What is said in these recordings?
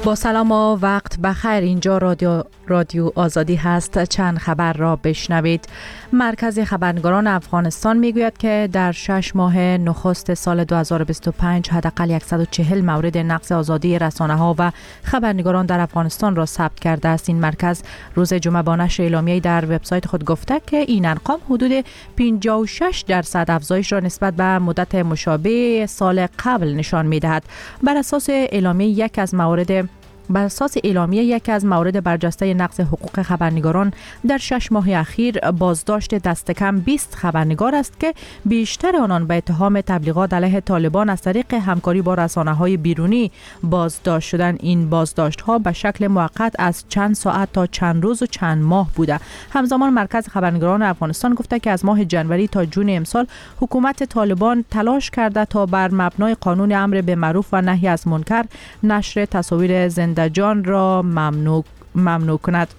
با سلام و وقت بخیر. اینجا رادیو آزادی هست. چند خبر را بشنوید. مرکز خبرنگاران افغانستان میگوید که در 6 ماه نخست سال 2025 حداقل 140 مورد نقض آزادی رسانه‌ها و خبرنگاران در افغانستان را ثبت کرده است. این مرکز روز جمعه با نشر اعلامیه‌ای در وبسایت خود گفته که این ارقام حدود 56% افزایش را نسبت به مدت مشابه سال قبل نشان می‌دهد. بر اساس اعلامیه یکی از موارد برجسته نقض حقوق خبرنگاران در 6 ماه اخیر بازداشت دست کم 20 خبرنگار است که بیشتر آنان به اتهام تبلیغات علیه طالبان از طریق همکاری با رسانه‌های بیرونی بازداشت شدند. این بازداشت‌ها به شکل موقت از چند ساعت تا چند روز و چند ماه بوده. همزمان مرکز خبرنگاران افغانستان گفته که از ماه جنوری تا جون امسال حکومت طالبان تلاش کرده تا بر مبنای قانون امر به معروف و نهی از منکر نشر تصاویر زنده جان را ممنوع کند.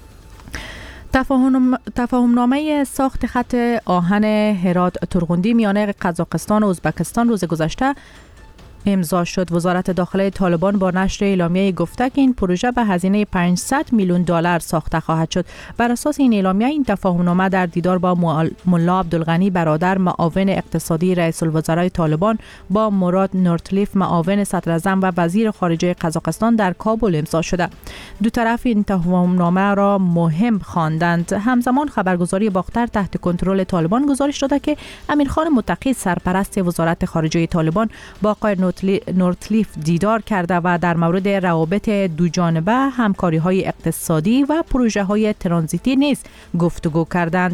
تفاهمنامه ساخت خط آهن هرات ترغوندی میان قزاقستان و ازبکستان روز گذشته امضا شد. وزارت داخله طالبان با نشر اعلامیه گفته که این پروژه به هزینه 500 میلیون دلار ساخته خواهد شد. بر اساس این اعلامیه این تفاهمنامه در دیدار با ملا عبدالغنی برادر معاون اقتصادی رئیس الوزرای طالبان با مراد نورتلیف معاون صدراعظم و وزیر خارجه قزاقستان در کابل امضا شده. دو طرف این تفاهمنامه را مهم خواندند. همزمان خبرگزاری باختر تحت کنترل طالبان گزارش داده که امیرخان متقی سرپرست وزارت خارجه طالبان با آقای نورتلیف دیدار کرده و در مورد روابط دو جانبه، همکاری‌های اقتصادی و پروژه‌های ترانزیتی نیز گفتگو کردند.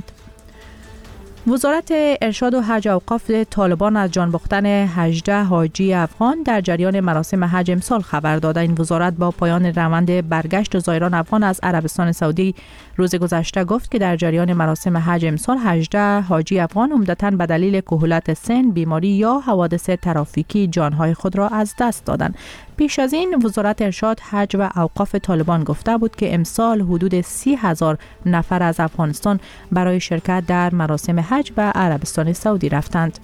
وزارت ارشاد و حج اوقاف طالبان از جان باختن 18 حاجی افغان در جریان مراسم حج امسال خبر داده. این وزارت با پایان روند برگشت زائران افغان از عربستان سعودی روز گذشته گفت که در جریان مراسم حج امسال 18 حاجی افغان عمدتاً به دلیل کهولت سن، بیماری یا حوادث ترافیکی جانهای خود را از دست دادند. پیش از این وزارت ارشاد، حج و اوقاف طالبان گفته بود که امسال حدود 30,000 نفر از افغانستان برای شرکت در مراسم حج به عربستان سعودی رفتند.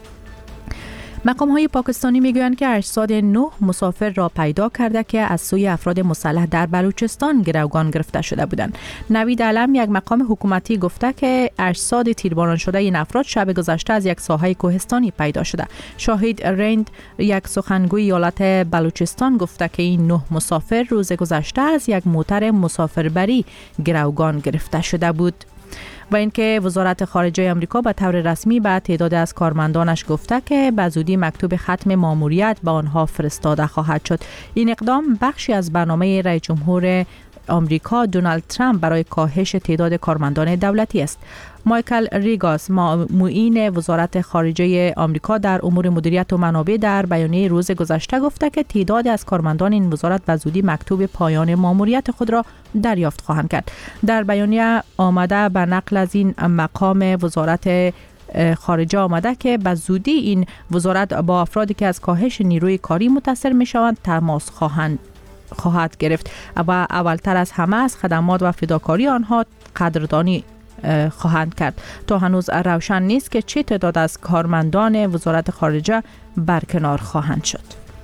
مقام‌های پاکستانی میگویند که اجساد 9 مسافر را پیدا کرده که از سوی افراد مسلح در بلوچستان گروگان گرفته شده بودند. نوید علم، یک مقام حکومتی، گفته که اجساد تیرباران شده این افراد شب گذشته از یک ساحه کوهستانی پیدا شده. شاهد رند، یک سخنگوی ایالت بلوچستان، گفته که این 9 مسافر روز گذشته از یک موتر مسافربری گروگان گرفته شده بود. و اینکه وزارت خارجه آمریکا به طور رسمی به تعداد از کارمندانش گفته که به زودی مکتوب ختم ماموریت به آنها فرستاده خواهد شد. این اقدام بخشی از برنامه رئیس جمهور آمریکا دونالد ترامپ برای کاهش تعداد کارمندان دولتی است. مایکل ریگاس، معین وزارت خارجه آمریکا در امور مدیریت و منابع، در بیانیه روز گذشته گفته که تعداد از کارمندان این وزارت به زودی مکتوب پایان ماموریت خود را دریافت خواهند کرد. در بیانیه آمده به نقل از این مقام وزارت خارجه آمده که به زودی این وزارت با افرادی که از کاهش نیروی کاری متاثر می شوند تماس خواهد گرفت و اولتر از همه از خدمات و فداکاری آنها قدردانی خواهند کرد. تا هنوز روشن نیست که چه تعداد از کارمندان وزارت خارجه برکنار خواهند شد.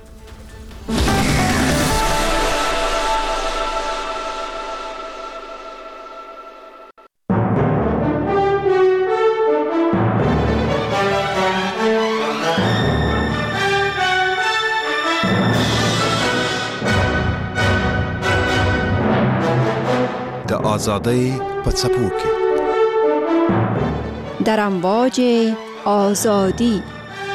آزادی پڅپو کې در امواج آزادی.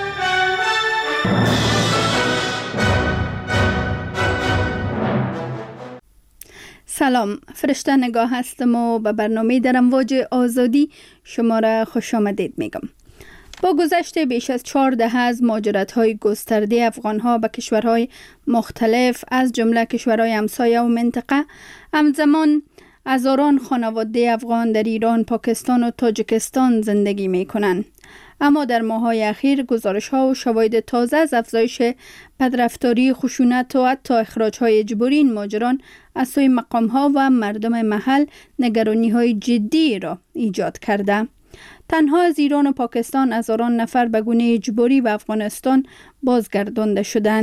سلام، فرشته نگاه هستم و به برنامه در امواج آزادی شما را خوش آمدید میگم. با گذشت بیش از 4 دهه از مهاجرت‌های گسترده افغان‌ها به کشورهای مختلف از جمله کشورهای همسایه و منطقه، همزمان هزاران خانواده افغان در ایران، پاکستان و تاجیکستان زندگی می‌کنند. اما در ماه‌های اخیر گزارش‌ها و شواهد تازه از افزایش بدرفتاری، خشونت و حتی اخراج‌های اجباری این مهاجران از سوی مقام‌ها و مردم محل نگرانی‌های جدی را ایجاد کرده. تنها از ایران و پاکستان هزاران نفر به گونه اجباری به افغانستان بازگردانده شدند.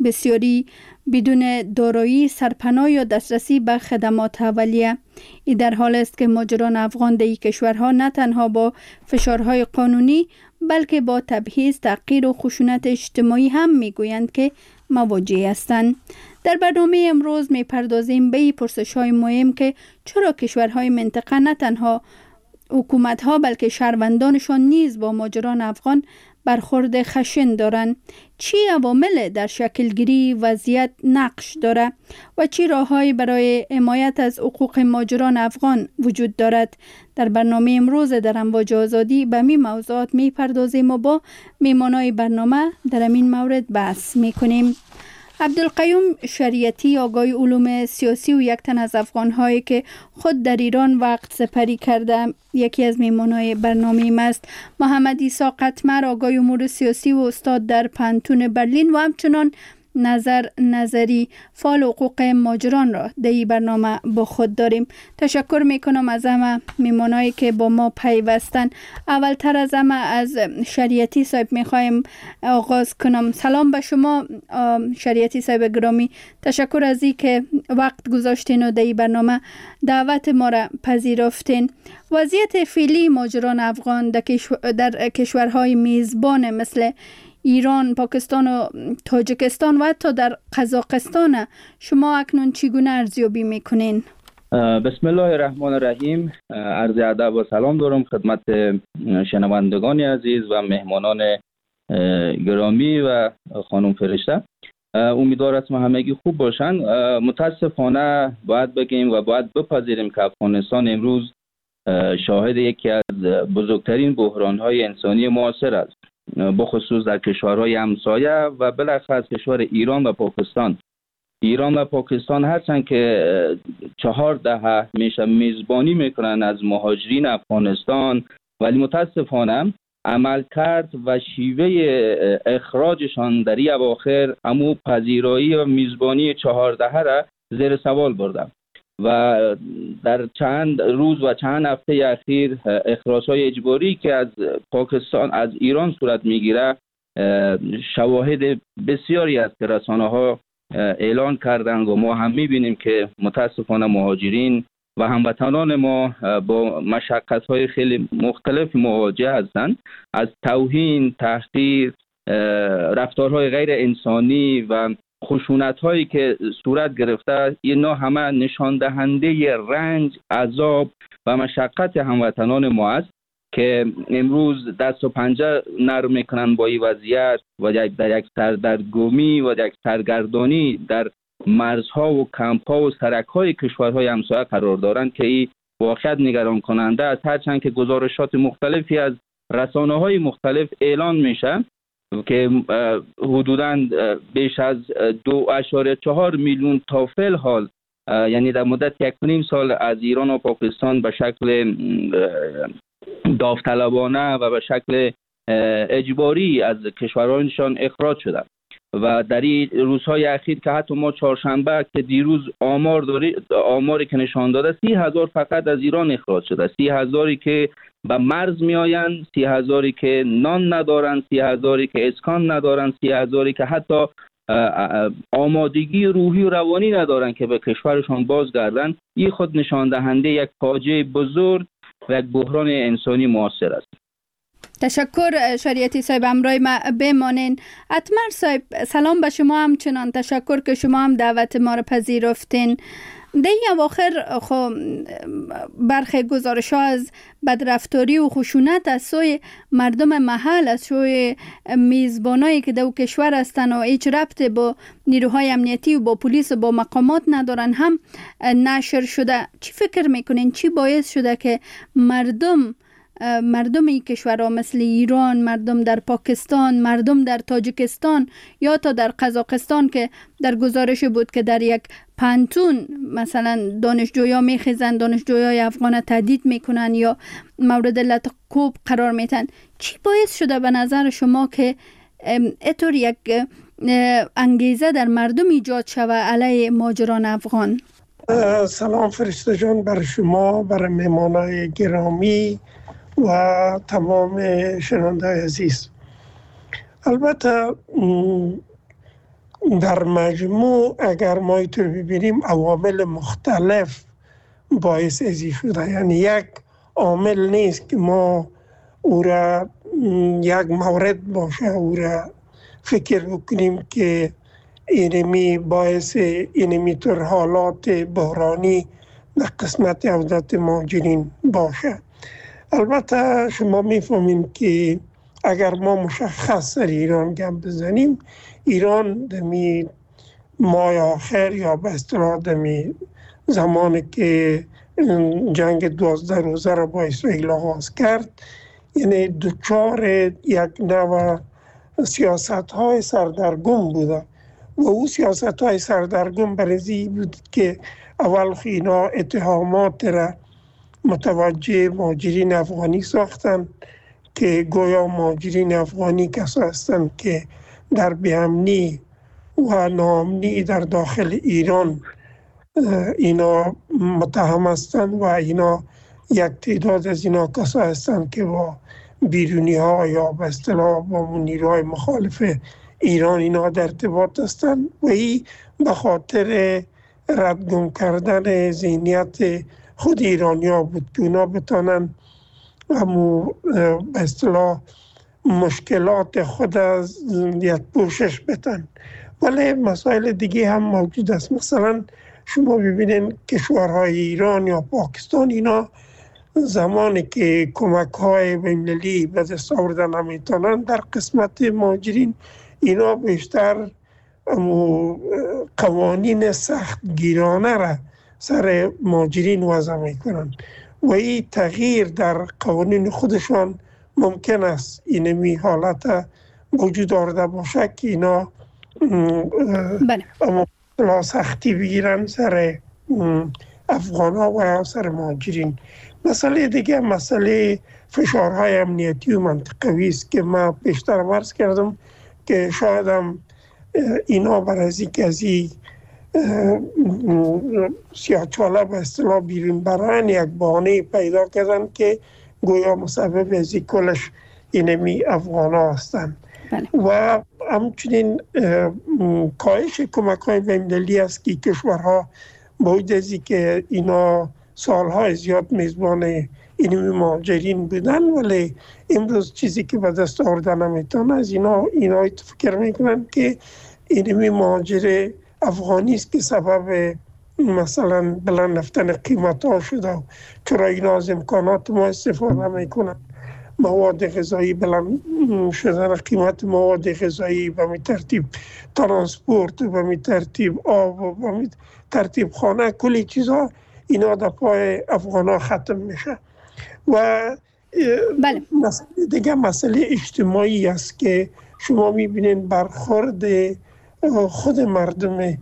بسیاری بدون دارایی، سرپناه یا دسترسی به خدمات اولیه. این در حال است که مهاجران افغان در این کشورها نه تنها با فشارهای قانونی بلکه با تبعیض، تحقیر و خشونت اجتماعی هم میگویند که مواجه هستند. در برنامه امروز میپردازیم به پرسش‌های مهم که چرا کشورهای منطقه نه تنها حکومت‌ها بلکه شهروندانشان نیز با مهاجران افغان برخورد خشن دارند، چی عوامل در شکلگیری وضعیت نقش دارد و چی راه‌هایی برای حمایت از حقوق مهاجران افغان وجود دارد. در برنامه امروز در امواج آزادی به می موضوعات میپردازیم و با میهمانای برنامه در این مورد بحث میکنیم. عبدالقیوم شریعتی، آگای علوم سیاسی و یک تن از افغان‌هایی که خود در ایران وقت سپری کرده، یکی از میهمانان برنامه است. محمد عیسی قطمر، آگای امور سیاسی و استاد در پانتون برلین و همچنان نظر نظری، فعال حقوق مهاجران را در این برنامه با خود داریم. تشکر میکنم از همه میمانایی که با ما پیوستن. اولتر از همه از شریعتی صاحب میخوایم آغاز کنم. سلام به شما شریعتی صاحب گرامی، تشکر از این که وقت گذاشتین و در این برنامه دعوت ما را پذیرفتین. وضعیت فعلی مهاجران افغان در کشورهای میزبان مثل ایران، پاکستان و تاجیکستان و حتی در قزاقستان شما اکنون چگونه ارزیابی میکنین؟ بسم الله الرحمن الرحیم. عرض ادب و سلام دارم خدمت شنوندگان عزیز و مهمانان گرامی و خانم فرشته. امیدوار هستم همگی خوب باشند. متاسفانه باید بگیم و باید بپذیریم که افغانستان امروز شاهد یکی از بزرگترین بحران‌های انسانی معاصر است، بخصوص در کشورهای همسایه و بالاخص کشور ایران و پاکستان. ایران و پاکستان هرچند که 4 دهه میشه میزبانی میکنن از مهاجرین افغانستان، ولی متاسفانه عملکرد و شیوه اخراجشان در این اواخر امو پذیرایی و میزبانی 4 دهه را زیر سوال برده و در چند روز و چند هفته اخیر اخراج‌های اجباری که از پاکستان از ایران صورت میگیره شواهد بسیاری است که رسانه‌ها اعلان کردند و ما هم میبینیم که متاسفانه مهاجرین و هموطنان ما با مشقت‌های خیلی مختلف مواجه هستند، از توهین، تحقیر، رفتارهای غیر انسانی و خشونت هایی که صورت گرفته. اینا همه نشان دهنده رنج، عذاب و مشقت هموطنان ما است که امروز دست و پنجه نرم میکنن با این وضعیت و در یک سردرگمی و یک سرگردانی در مرزها و کمپ‌ها و سرک‌های کشورهای همسایه قرار دارند که این واقعیت نگران کننده است. هرچند که گزارشات مختلفی از رسانه‌های مختلف اعلان میشه که حدوداً بیش از 2.4 میلیون تا فعل حال، یعنی در مدت 1.5 سال از ایران و پاکستان به شکل داوطلبانه و به شکل اجباری از کشورهایشان اخراج شدند و در این روزهای اخیر که حتی ما چهارشنبه که دیروز آماری که نشان داده 30,000 فقط از ایران اخراج شده، 30,000 که به مرز می آیند، 30,000 که نان ندارند، 30,000 که اسکان ندارند، 30,000 که حتی آمادگی روحی و روانی ندارند که به کشورشان بازگردند. این خود نشان دهنده یک فاجعه بزرگ و یک بحران انسانی معاصر است. تشکر شریعتی صاحب، همراه ما بمانین. اتمر صاحب سلام به شما، همچنان تشکر که شما هم دعوت ما را پذیرفتین. در این اواخر برخی گزارش ها از بدرفتاری و خشونت از سوی مردم محل، از سوی میزبانایی که در کشور هستن و هیچ ربط با نیروهای امنیتی و با پلیس و با مقامات ندارن هم نشر شده. چی فکر میکنین چی باعث شده که مردم این کشورها مثل ایران، مردم در پاکستان، مردم در تاجیکستان یا تا در قزاقستان که در گزارش بود که در یک پانتون مثلا دانشجویا میخیزن، دانشجویای افغان تهدید میکنن یا مورد لطکوب قرار میتن، چی باعث شده به نظر شما که اینطور یک انگیزه در مردم ایجاد شود علیه مهاجران افغان؟ سلام فرشته جان، بر شما، بر مهمانای گرامی و تمام شنونده عزیز. البته در مجموع اگر ما اینطور ببینیم عوامل مختلف باعث ازی شده. یعنی یک عامل نیست که ما او را یک مورد باشه او را فکر بکنیم که اینمی باعث اینمی طور حالات بحرانی در قسمت عودت مهاجرین باشه. البته شما میفهمین که اگر ما مشخص در ایران گپ بزنیم، ایران دمی ماه آخر یا به اصطلاح دمی زمانی که جنگ 12 روزه را با اسرائیل آغاز کرد، یعنی دچار یک نوع سیاست های سردرگم بوده و او سیاست های سردرگم برای بود که اول اینا اتهامات را متوجه مهاجرین افغانی ساختن که گویا مهاجرین افغانی کسا هستند که در بی‌امنی و ناامنی در داخل ایران اینا متهم هستند و اینا یک تعداد از اینا کسا هستند که با بیرونی ها یا به اصطلاح با نیروهای مخالف ایران اینا در ارتباط هستند و این به خاطر ردگم کردن ذهنیت خود ایرانی ها بود که اونا بتانن به اصطلاح مشکلات خود از یک پوشش بتن. ولی مسائل دیگه هم موجود است. مثلا شما ببینید کشورهای ایران یا پاکستان اینا زمانی که کمک های بین‌المللی به دست آوردن نمیتونن در قسمت مهاجرین اینا بیشتر قوانین سخت گیرانه را سر مهاجرین وضع میکنن و این تغییر در قوانین خودشان ممکن است اینمی حالت وجود آورده باشه که اینا سختی بگیرن سر افغان ها و سر مهاجرین. مسئله دیگه مسئله فشارهای امنیتی و منطقوی است که ما بیشتر عرض کردم که شاید هم اینا برای کسی سیاه‌چاله به اصطلاح بیرون برن یک بهانه پیدا کردن که گویا مسبب از کلش اینمی افغان ها هستند. و همچنین کاهش کمک های بین‌المللی است که کشورها باید ازی که اینا سالهای زیاد میزبان اینمی مهاجرین بودن ولی امروز چیزی که به دست آوردن نمیتونن از اینا فکر میکنن که اینمی مهاجر افغانی است که سبب مثلا بلند رفتن قیمت ها شده. چرا اینا از امکانات ما استفاده میکنن؟ مواد غذایی بلند شدن قیمت مواد غذایی به می ترتیب ترانسپورت و به می ترتیب آب و به می ترتیب خانه، کلی چیزا اینا در پای افغان ها ختم میشه. و مسئله دیگه مسئله اجتماعی است که شما میبینین برخورد خود مردم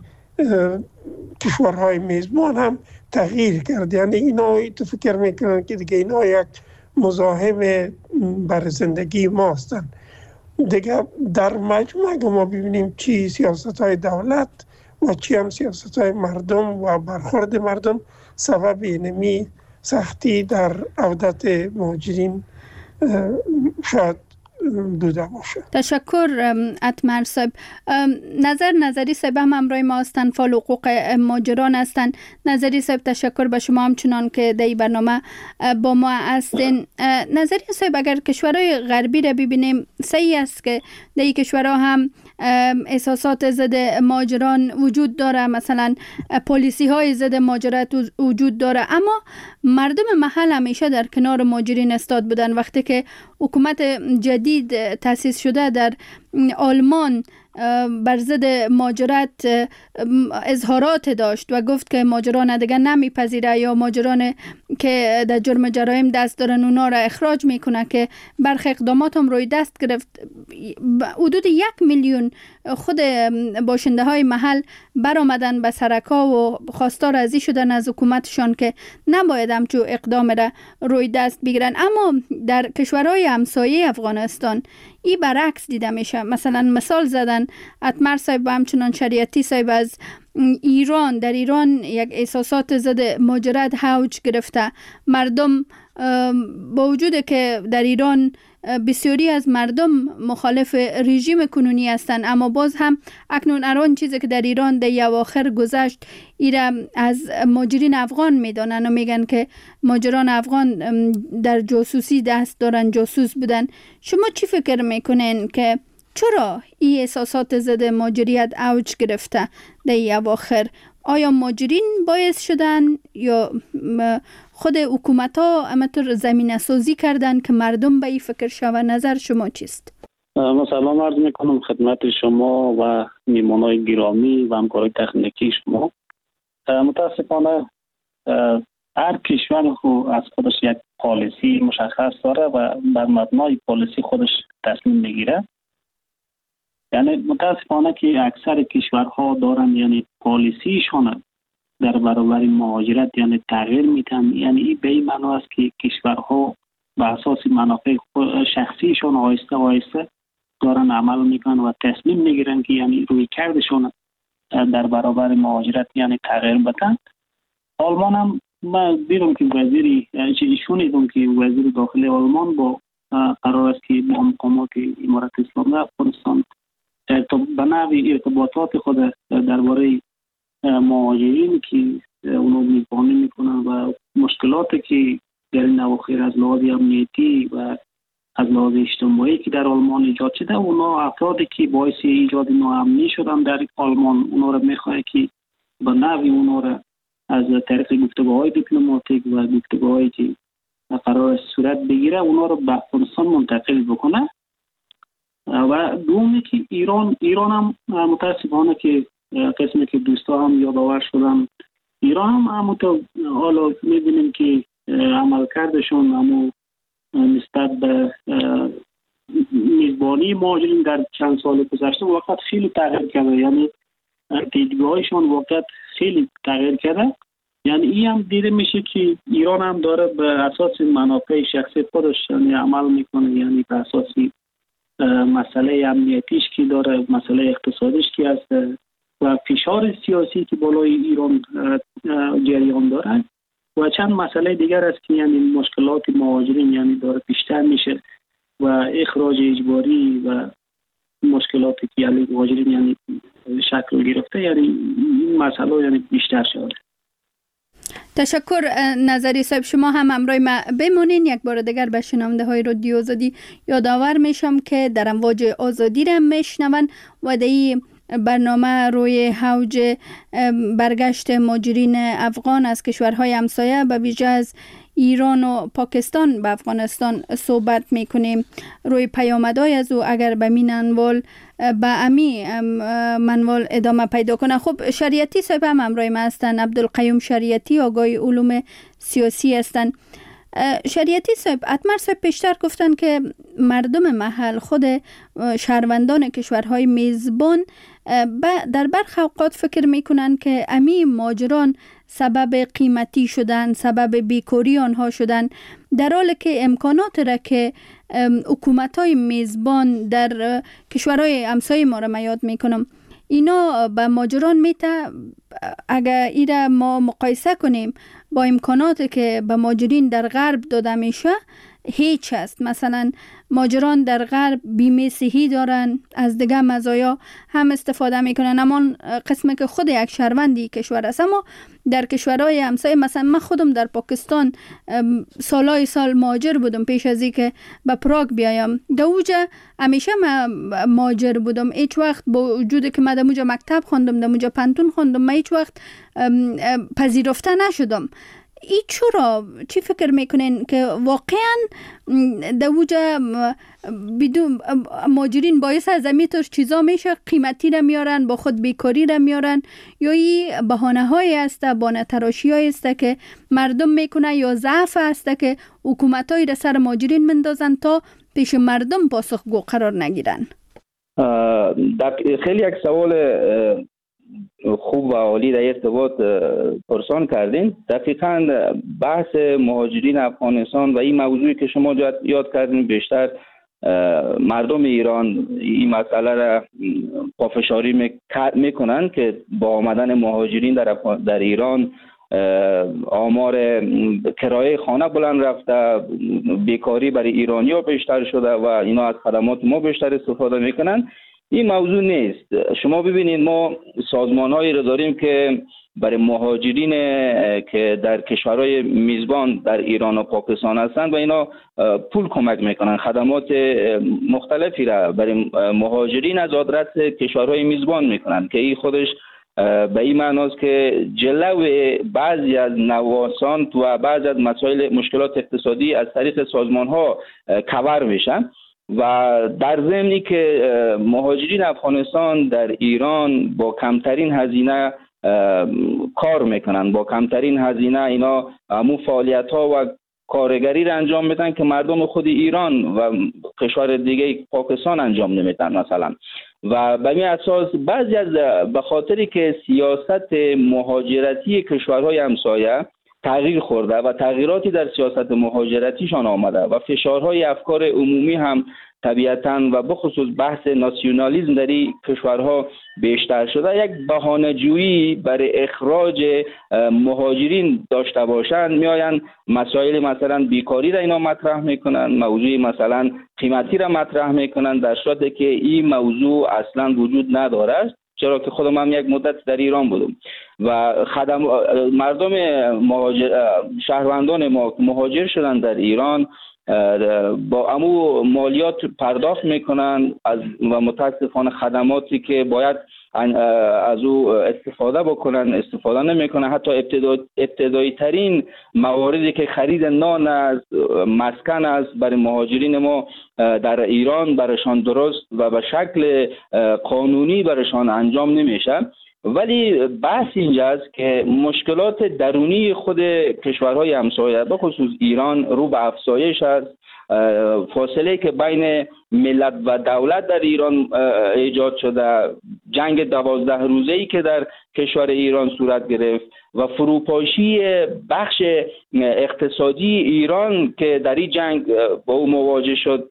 کشورهای میزبان هم تغییر کرد. یعنی اینا تو فکر میکنن که دیگه اینا یک مزاحم بر زندگی ما هستند. دیگه در مجموع اگه ما ببینیم چی سیاست های دولت و چی هم سیاست های مردم و برخورد مردم سبب اینمی سختی در عودت مهاجرین شاید بوده باشه. تشکر اتمر صاحب. نظری صاحب هم همراه ما هستن، فعال حقوق مهاجران هستن. نظری صاحب تشکر به شما همچنان که در این برنامه با ما هستین. نظری صاحب اگر کشورهای غربی را ببینیم صحیح است که در این کشورها هم احساسات ضد مهاجران وجود داره، مثلا پالیسی های ضد مهاجرت وجود داره، اما مردم محل همیشه در کنار مهاجرین استاد بودن. وقتی که حکومت جدید تأسیس شده در آلمان بر ضد مهاجرت اظهارات داشت و گفت که مهاجران دیگه نمیپذیره یا مهاجران که در جرم جرایم دست دارن اونا را اخراج میکنه که برخی اقدامات هم روی دست گرفت. حدود 1 میلیون خود باشنده های محل برآمدن به سرکا و خواستار ازی شدن از حکومتشان که نباید همچون اقدام را روی دست بگیرن. اما در کشورهای همسایه افغانستان این برعکس دیده میشه. مثلا مثال زدن اتمر صاحب و همچنان شریعتی صاحب از ایران. در ایران یک احساسات ضد مهاجرت اوج گرفته. مردم با وجود که در ایران بسیاری از مردم مخالف رژیم کنونی هستند، اما باز هم اکنون الان چیزی که در ایران در اواخر گذشت ایره از ماجرین افغان میدانن و میگن که ماجران افغان در جاسوسی دست دارن، جاسوس بودن. شما چی فکر میکنین که چرا این احساسات ضد ماجریت اوج گرفته در اواخر؟ آیا ماجرین باعث شدن یا خود حکومت ها همطور زمینه سازی کردن که مردم به این فکر شود؟ نظر شما چیست؟ سلام عرض میکنم خدمت شما و میمانای گرامی و همکارای تکنیکی شما. متاسفانه هر کشور از خودش یک پالیسی مشخص داره و بر مبنای پالیسی خودش تصمیم میگیره. یعنی متاسفانه که اکثر کشورها دارن یعنی پالیسیشون در برابر مهاجرت یعنی تغییر میتن. یعنی به این معنی است که کشورها به اساس منافع شخصیشون آهسته آهسته دارن عمل میکنن و تصمیم میگیرن که یعنی روی کردشون در برابر مهاجرت یعنی تغییر بدن. آلمان هم من دیدم که شنیدم که وزیر داخلی آلمان با قرار است که با مقامات امارت اسلامی افغانستان به نوعی ارتباطات خود درباره مهاجرین که اونو میزبانی میکنن و مشکلاتی که در این اواخر از لحاظ امنیتی و از لحاظ اجتماعی که در آلمان ایجاد شده، اونا افرادی که باعث ایجاد ناامنی شدن در آلمان، اونا رو میخواد که به نوعی اونا رو از طریق گفتگوهای دیپلماتیک و گفتگوهایی که قرار صورت بگیره اونا رو به افغانستان منتقل بکنه. و دومی که ایران هم متاسفانه که قسمی که دوستا هم یادآور شدن، ایران هم همونطور حالا میبینیم که عملکردشون همون نسبت به میزبانی مهاجرین در چند سال گذشته وقت خیلی تغییر کرده. یعنی دیدگاهشون وقت خیلی تغییر کرده. یعنی این هم دیده میشه که ایران هم داره به اساس منافع شخصی خودش یعنی عمل میکنه. یعنی به اساس مسئله امنیتیش که داره، مسئله اقتصادیش که هست و فشار سیاسی که بالای ایران جریان داره و چند مسئله دیگر است که یعنی مشکلات مهاجرین یعنی داره بیشتر میشه و اخراج اجباری و مشکلاتی که یعنی مهاجرین یعنی شکل گرفته، یعنی این مسئله یعنی بیشتر شده. تشکر نظری صاحب. شما هم همراه ما بمونین. یک بار دیگر به شنونده های رادیو آزادی یادآور میشم که در امواج آزادی را میشنون و در این برنامه روی اوج برگشت مهاجرین افغان از کشورهای همسایه به ویژه از ایران و پاکستان به افغانستان صحبت میکنیم. روی پیامدهای از او اگر به می منوال به امی منوال ادامه پیدا کنه. خب شریعتی صاحب هم همراه ما هستن، عبدالقیوم شریعتی، آگاه علوم سیاسی هستن. شریعتی صاحب، اتمر صاحب پیشتر گفتن که مردم محل، خود شهروندان کشورهای میزبان در برخی اوقات فکر میکنن که امی مهاجران سبب قیمتی شدن، سبب بیکاری آنها شدن، در حالی که امکانات را که حکومت‌های میزبان در کشورهای همسایه ما را من یاد میکنم اینا به مهاجران میته، اگر ایره ما مقایسه کنیم با امکاناتی که به مهاجرین در غرب داده میشه هیچ است. مثلا مهاجران در غرب بیمه صحی دارن، از دیگه مزایا هم استفاده میکنن، اما قسمی که خود یک شهروندی کشور است. اما در کشورهای همسایه مثلا من خودم در پاکستان سالهای سال مهاجر بودم پیش از اینکه به پراگ بیایم. در اوجا همیشه من مهاجر بودم. هیچ وقت با وجودی که من در اوجا مکتب خواندم، در اوجا پانتون خواندم، من هیچ وقت پذیرفته نشدم. ای چرا؟ چی فکر میکنین که واقعا در اوجا بدون مهاجرین باعث از امیتش چیزا میشه قیمتی را میارن، با خود بیکاری را میارن، یا ای بهانه های است، بهانه تراشی های است که مردم میکنه، یا ضعف است که حکومت های را سر مهاجرین مندازن تا پیش مردم پاسخگو قرار نگیرن؟ خیلی یک سوال خوب و عالی در ارتباط پرسان کردین. دقیقاً بحث مهاجرین افغانستان و این موضوعی که شما یاد کردین بیشتر مردم ایران این مسئله را پافشاری میکنن که با آمدن مهاجرین در ایران آمار کرایه خانه بلند رفته، بیکاری برای ایرانی ها بیشتر شده و اینا از خدمات ما بیشتر استفاده میکنن. این موضوع نیست. شما ببینید ما سازمان هایی را داریم که برای مهاجرین که در کشورهای میزبان در ایران و پاکستان هستند و اینا پول کمک میکنن، خدمات مختلفی را برای مهاجرین از آدرس کشورهای میزبان میکنن که این خودش به این معناست که جلو بعضی از نوسان و بعضی از مسائل مشکلات اقتصادی از طریق سازمان ها کور میشن و در ضمنی که مهاجرین افغانستان در ایران با کمترین هزینه کار میکنن، با کمترین هزینه اینا همون فعالیت ها و کارگری را انجام میدن که مردم خود ایران و کشور دیگه پاکستان انجام نمیدن مثلا. و به این اساس بعضی از به خاطری که سیاست مهاجرتی کشورهای همسایه تغییر خورده و تغییراتی در سیاست مهاجرتیشان آمده و فشارهای افکار عمومی هم طبیعتاً و بخصوص بحث ناسیونالیسم در این کشورها بیشتر شده، یک بهانه‌جویی برای اخراج مهاجرین داشته باشند، میآیند مسائل مثلا بیکاری را اینا مطرح میکنن، موضوع مثلا قیمتی را مطرح میکنن، در صورتی که این موضوع اصلا وجود نداره. چرا که خودم هم یک مدت در ایران بودم و مردم شهروندان ما مهاجر شدن در ایران با امو مالیات پرداخت میکنن و متاسفانه خدماتی که باید از او استفاده بکنن استفاده نمیکنن. حتی ابتدایی ترین مواردی که خرید نان است، مسکن است، برای مهاجرین ما در ایران برایشان درست و به شکل قانونی برایشان انجام نمیشه. ولی بحث اینجاست که مشکلات درونی خود کشورهای همسایه به خصوص ایران رو به افزایش است. فاصله که بین ملت و دولت در ایران ایجاد شده، جنگ 12 روزه‌ای که در کشور ایران صورت گرفت و فروپاشی بخش اقتصادی ایران که در این جنگ با او مواجه شد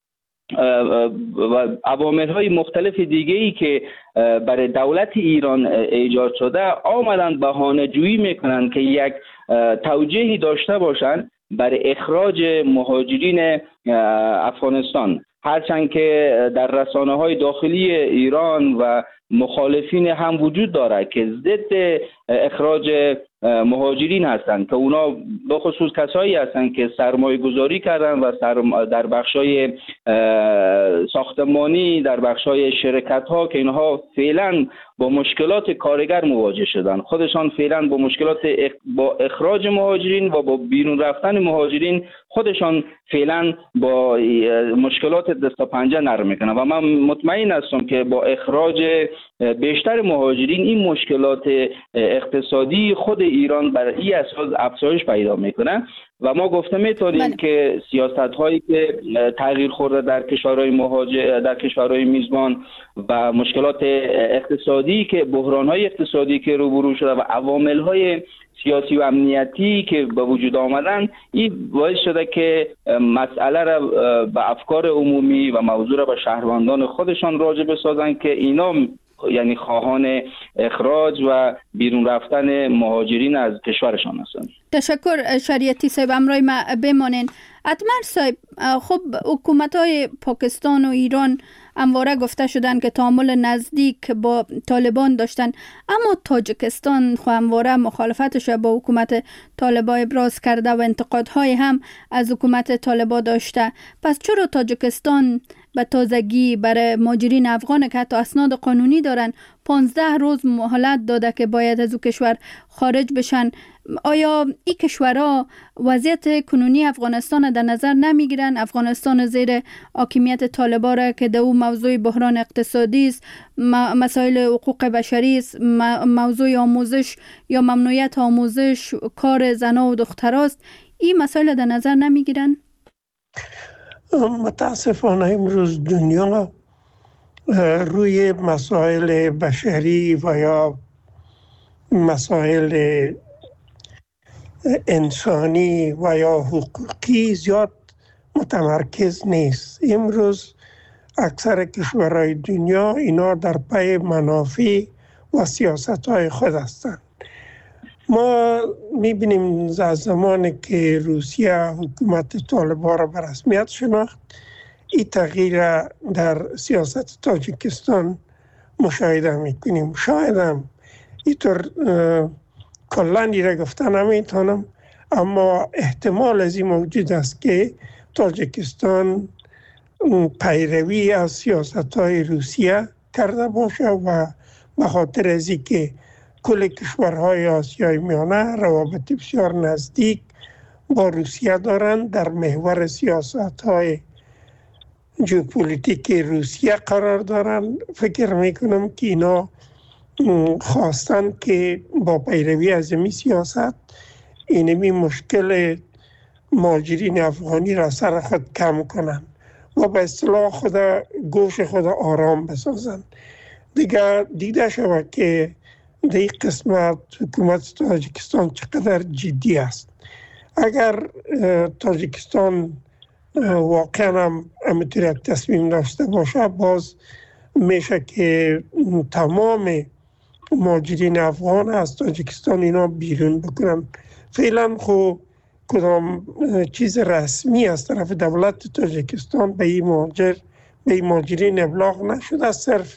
و عوامل‌های مختلف دیگه‌ای که برای دولت ایران ایجاد شده، آمدن بهانه‌جویی میکنن که یک توجیهی داشته باشن برای اخراج مهاجرین افغانستان، هرچند که در رسانه‌های داخلی ایران و مخالفین هم وجود داره که ضد اخراج مهاجرین هستند که اونا به خصوص کسایی هستند که سرمایه گذاری کردن و در بخشای ساختمانی، در بخشای شرکت ها که اینها فعلا با مشکلات کارگر مواجه شدن، خودشان فعلا با مشکلات با اخراج مهاجرین و با بیرون رفتن مهاجرین خودشان فعلا با مشکلات دست و پنجه نرم میکنن و من مطمئن هستم که با اخراج بیشتر مهاجرین این مشکلات اقتصادی خود ایران بر این اساس افزایش پیدا میکنه و ما گفته میتونیم که سیاست هایی که تغییر خورده در کشورهای میزبان و مشکلات اقتصادی که بحران های اقتصادی که روبرو شده و عوامل های سیاسی و امنیتی که به وجود آمدن، این باعث شده که مسئله را به افکار عمومی و موضوع را به شهروندان خودشان راجع بسازن که اینا یعنی خواهان اخراج و بیرون رفتن مهاجرین از کشورشان هستند. تشکر شریعتی صاحب، امرای ما بمانین. اتمر صاحب، خب حکومت‌های پاکستان و ایران همواره گفته شدن که تعامل نزدیک با طالبان داشتن، اما تاجیکستان همواره مخالفتش با حکومت طالبان ابراز کرده و انتقادهای هم از حکومت طالبان داشته. پس چرا تاجیکستان به تازگی برای مهاجرین افغان که حتی اسناد قانونی دارن 15 روز مهلت داده که باید از او کشور خارج بشن؟ آیا این کشورها وضعیت کنونی افغانستان در نظر نمیگیرن؟ افغانستان زیر حاکمیت طالبان را که در او موضوع بحران اقتصادی است، مسائل حقوق بشری است، موضوع آموزش یا ممنوعیت آموزش، کار زنان و دختراست، این مسائل در نظر نمیگیرن؟ متاسفانه امروز دنیا روی مسائل بشری و یا مسائل انسانی و یا حقوقی زیاد متمرکز نیست. امروز اکثر کشورهای دنیا اینا در پی منافع و سیاست‌های خود هستند. ما میبینیم از زمانی که روسیه حکومت طالبان را به رسمیت شناخت، این تغییر در سیاست تاجیکستان مشاهده میکنیم. شاید هم اینطور کلانی را گفتن نمیتونم، اما احتمال از این موجود است که تاجیکستان پیروی از سیاست های روسیه کرده باشه و به خاطر از اینکه کل کشورهای آسیای میانه روابط بسیار نزدیک با روسیه دارند، در محور سیاست های ژئوپلیتیک روسیه قرار دارند. فکر میکنم که اینا خواستن که با پیروی از این سیاست اینمی مشکل مهاجرین افغانی را سر خود کم کنند و به اصطلاح خود گوش خود آرام بسازند. دیگه دیده شود که در این قسمت حکومت تاجیکستان چقدر جدی است. اگر تاجیکستان واقعا هم همینطور یک تصمیم داشته باشه، باز میشه که تمام مهاجرین افغان از تاجیکستان اینا بیرون بکنن. فعلا خب کدام چیز رسمی از طرف دولت تاجیکستان به این مهاجرین ابلاغ نشده، صرف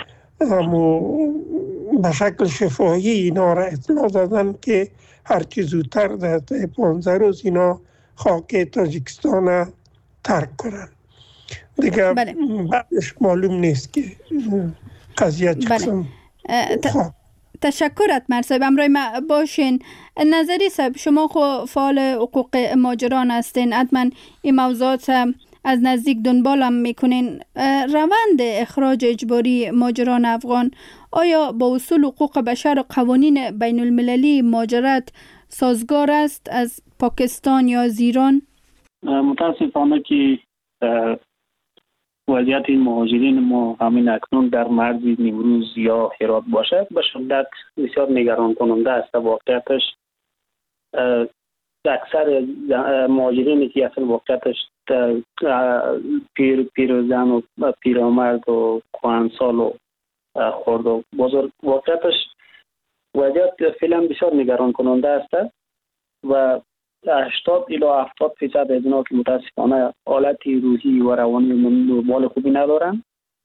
به شکل شفاهی اینا را اطلاع دادن که هرچی زودتر در 15 روز اینا خاک تاجیکستان ترک کنن. دیگه بعدش معلوم نیست که قضیه چقدر. تشکرت مرصاحب، امروی ما باشین. نظری صاحب، شما خو فعال حقوق مهاجران هستین، حتما این موضوعات از نزدیک دنبالم میکنین. روند اخراج اجباری مهاجران افغان آیا با اصول حقوق بشر و قوانین بین المللی مهاجرت سازگار است از پاکستان یا از ایران؟ متاسفانه که وضعیت این مهاجرین ما همین اکنون در مرز نیمروز یا هرات باشد به شدت بسیار نگران کننده است. واقعیتش اکثر مهاجرینی که اصلا واقعیتش پیرزن و پیرامرد و کهنسال و خرد و بزرگ، واقعیتش وضعیت فعلا بسیار نگران کننده است و 80 الی 70% از اینا که متاسفانه حالت روحی و روانی نرمال خوبی ندارن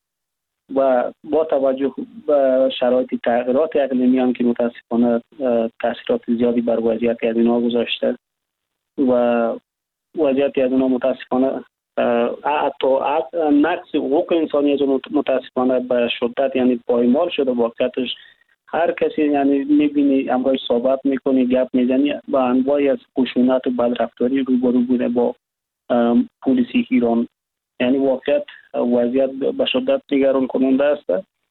و با توجه به شرایط تغییرات اقلیمی هم که متاسفانه تاثیرات زیادی بر وضعیت از اینا گذاشته و وضعیت از اینا متاسفانه حتی نقص حقوق انسانی از متاسفانه به شدت یعنی پایمال شده. واقعیتش هر کسی یعنی میبینی امروز صحبت میکنی گپ میزنی با انواعی از خشونت و بدرفتاری روبرو بوده با پلیس ایران. یعنی واقعیت وضعیت به شدت نگران کننده است.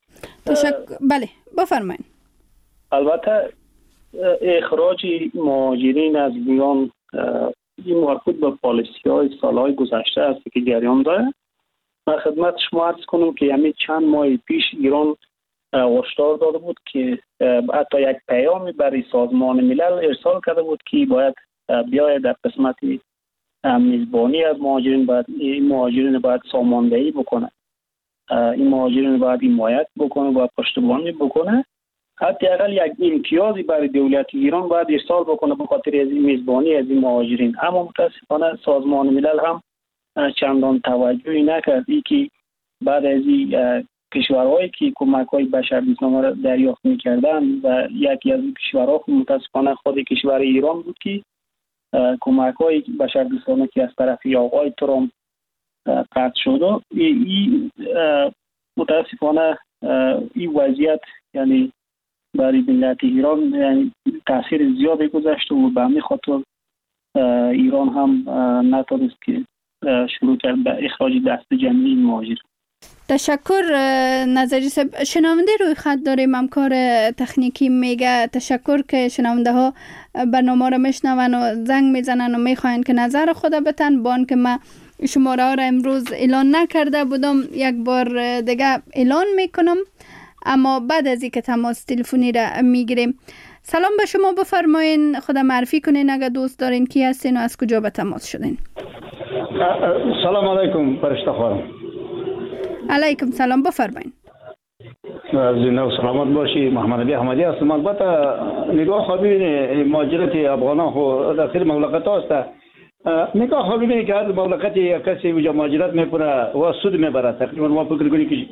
بله بفرمایید. البته اخراج مهاجرین از ایران این مربوط به پالیسی‌های سالهای گذشته است که جریان داره. من خدمت شما عرض کنم که همین چند ماه پیش ایران هشدار داده بود که حتی یک پیامی برای سازمان ملل ارسال کرده بود که باید بیاید در قسمت میزبانی از مهاجرین باید این مهاجرین باید ساماندهی بکنه، این مهاجرین باید حمایت بکنه، باید پشتیبانی بکنه، حداقل یک امتیازی برای دولت ایران باید ارسال بکنه به خاطر از این میزبانی از این مهاجرین. اما متاسفانه سازمان ملل هم چندان توجهی نکرد. که بعد از این کشورهایی که کمک‌های بشردوستانه را دریافت می‌کردن و یکی از این کشورها متاسفانه خود کشور ایران بود که کمک‌های بشردوستانه که از طرف آقای ترامپ قطع شد. این متاسفانه این وضعیت یعنی برای ملت ایران یعنی تاثیر زیادی گذاشت و به همین خاطر ایران هم نتونست که شروع کرد به اخراج دست جمعی مهاجرین. تشکر نظری صاحب. شنونده روی خط داریم، همکار تکنیکی میگه تشکر که شنونده ها برنامه را میشنون و زنگ میزنن و میخواین که نظر خود بتن. با که ما شماره ها را امروز اعلان نکرده بودم، یک بار دیگه اعلان میکنم، اما بعد از اینکه تماس تلفنی را میگیریم. سلام به شما، بفرمایین خود معرفی کنین اگر دوست دارین، کی هستین و از کجا به تماس شدین؟ سلام علیکم فرشته خانم. علیکم سلام، بفرمایین. زنده و سلامت باشی. محمد علی احمدی هستم. البته نگاه خود ببینید مهاجرت افغانان خو داخل مملکت است. نگاه خود ببینید که هر مملکتی یک کسی وجا مهاجرت میکنه و سود میبره. تقریبا ما فکر کنیم که